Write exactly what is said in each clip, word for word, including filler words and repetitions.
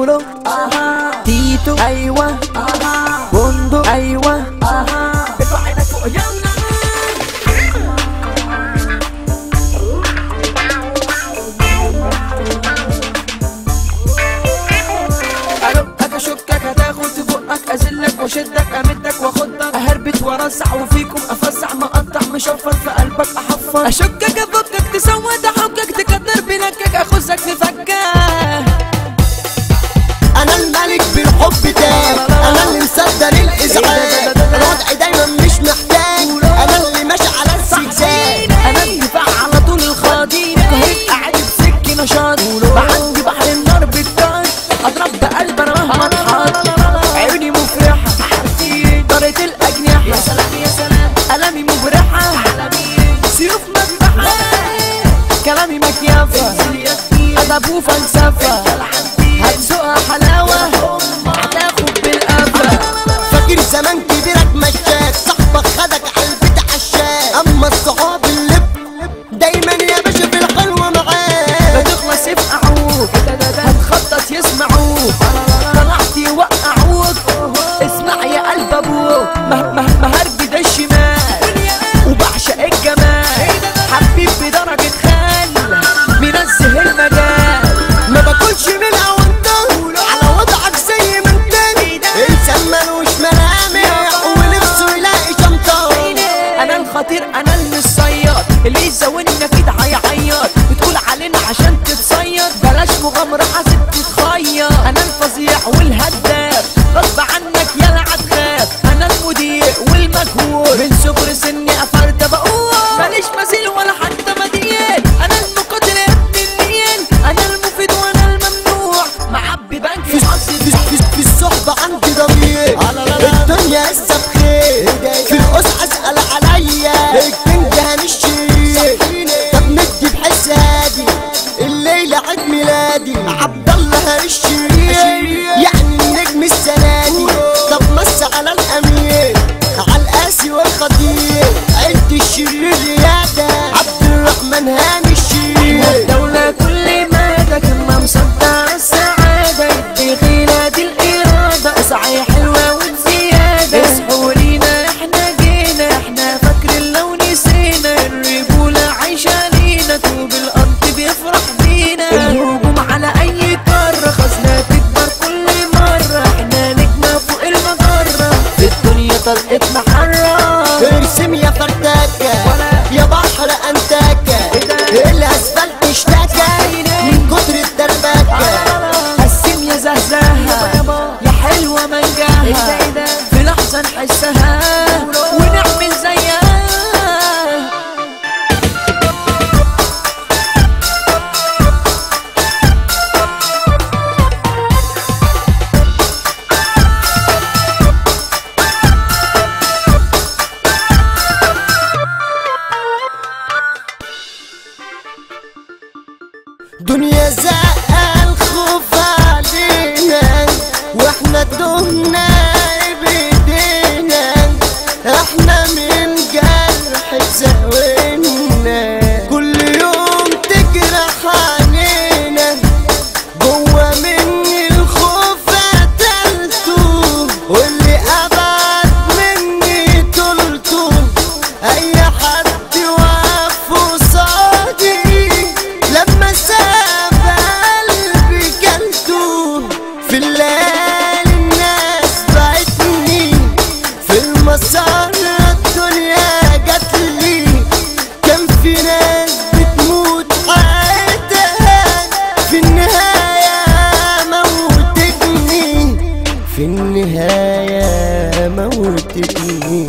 بولو تيتو ايوه بندق ايوه ارفع ايدك فوق يلا اشكك هتاخد في بقك ازلك واشدك امدك واخدك اهربت وارزع وفيكم افزع مقطع مشفر في قلبك احفر اشكك افكك تسود احكك تكتر بنكك اخزك في فكك انا الملك بالحب تاج انا اللي مصدر الازعاج الوضع دايما مش محتاج انا اللي ماشي على الزجزاج انا الدفاع على طول الخاطين قهرت قاعد بسك نشاط بعدي بحر النار بالطار اضرب بقلب انا مهما اتحط عيوني مفرحه طارت الاجنحه يا سلام يا سلام قلمي مبرحه سيوف مذبحه كلامي مكيافه ادب وفلسفه هتسوقها حلاوه هتاخد بالقفا فاكر زمان كبيرك مشاك صاحبك خدك عالبيت عشاك اما الصحاب اللي دايما يا باشا في الحلوه معاك بتخلص يفقعوك هتخطط يسمعوك طلعت يوقعوك اسمع يا قلب ابوك مهربي ده الشمال وبعشق الجمال حبيب بدرجه خال منزه المجال ما باكلش من اوانطه على وضعك زي ما انت انسان مالوش ملامح ونفسه يلاقي شنطه انا الخطير انا اللي الصياد اللي يزودنا كده هيعيط بتقول علينا عشان تتصيد بلاش مغامره حاسب تتخيط انا الفظيع والهداف غصب عنك يلا هتخاف انا المدير والمجهول من صغر سني قفلت بقول ماليش مثيل ولا حتى بديل انا المقاتل يا ابن النيل انا المفيد وانا الممنوع معبي بنك في, في, في, في الصحبه عندي ضمير الدنيا لسه بخير في القصه اسال عليا الكنج هنشيل طب ندي بحس هادي الليله عيد ميلادي عبد الله هنشيل يعني النجم السنه دي طب مس على الامير على القاسي والخطير عيلة الشرير رياده عبد الرحمن هاني الشيل الدولة كل مدى كما مصدع السعادة يدي غيلة دي الإرادة اسعي حلوة وبزيادة اصحوا لينا احنا جينا احنا فاكرين لو نسينا الرجولة عايشة لينا طوب الأرض بيفرح بينا الهجوم على أي قارة خزنة تكبر كل مرة احنا نجمة فوق المجرة في الدنيا طلقتنا حرة ارسم يا فرداكة يا بحر انتاكة الاسفلت اشتكى من كتر الدربكة قسم يا زهزاها يا حلوة منجاها في لحظة نحسها ونعمل زيها دنيا زقة الخوف علينا واحنا تهنا بايدينا احنا من جرح زهونا كل يوم تجرح علينا جوا مني الخوف قتلته واللي ابعد مني طولته اي حد واقف قصادي لما ساب قلبي كلته في الليل الناس بعتني في المسار الدنيا جاتلي كان في ناس بتموت حياتها في النهاية موتتني في النهاية موتتني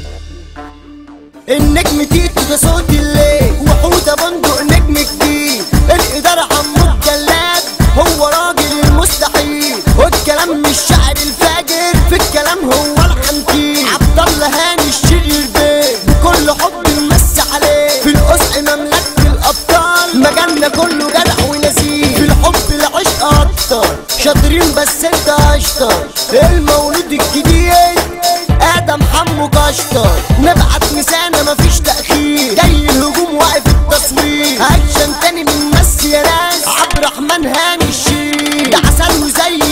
النجم تيتو ده صوت الليل وحوده بندق نجم جديد الإدارة عمو الجلاد هو راجل المستحيل والكلام مش شعر الفاجر في الكلام هو العنتيل عبد الله هاني الشرير بيه بكل حب نمسي عليه في القصع مملكة الأبطال مجالنا كله جدع ونزيه في الحب العشق أكتر شاطرين بس انت أشطر المولود الجديد آدم حمو كشطر نبعت نسانا مفيش تأخير جاي الهجوم واقف التصوير أكشن تاني من مس يا ناس عبد الرحمن هاني الشيل ده عسل وزي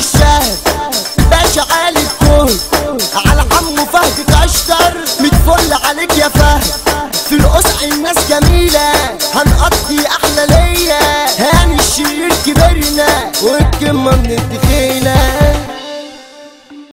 اشتر متفل عليك يا فهد. في القصع الناس جميلة هنقضي احلى ليا، هاني الشرير كبرنا والكلمة من الدخيل